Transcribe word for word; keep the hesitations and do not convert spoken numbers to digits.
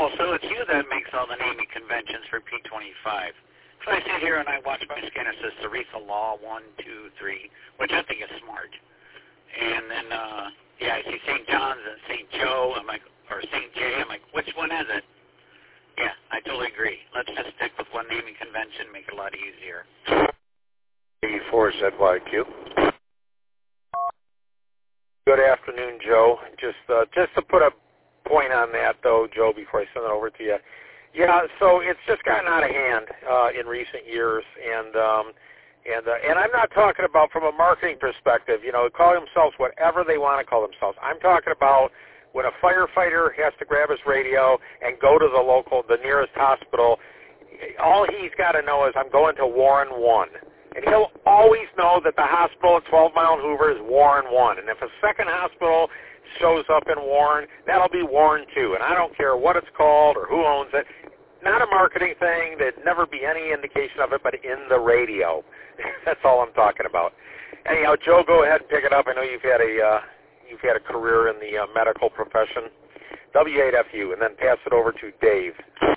Oh, so it's you that makes all the naming conventions for P twenty-five. So I sit here and I watch my scanner. It says Saritha Law one, two, three, which I think is smart. And then, uh, yeah, I see Saint John's and Saint Joe. I'm like, or Saint J. I'm like, which one is it? Yeah, I totally agree. Let's just stick with one naming convention, make it a lot easier. eighty-four Z Y Q. Good afternoon, Joe. Just uh, just to put a point on that, though, Joe, before I send it over to you. Yeah, so it's just gotten out of hand uh, in recent years, and um, and uh, and I'm not talking about from a marketing perspective. You know, call themselves whatever they want to call themselves. I'm talking about when a firefighter has to grab his radio and go to the local, the nearest hospital. All he's got to know is I'm going to Warren One. And he'll always know that the hospital at twelve mile and Hoover is Warren one. And if a second hospital shows up in Warren, that'll be Warren two. And I don't care what it's called or who owns it. Not a marketing thing. There'd never be any indication of it, but in the radio. That's all I'm talking about. Anyhow, Joe, go ahead and pick it up. I know you've had a uh, you've had a career in the uh, medical profession. W eight F U, and then pass it over to Dave.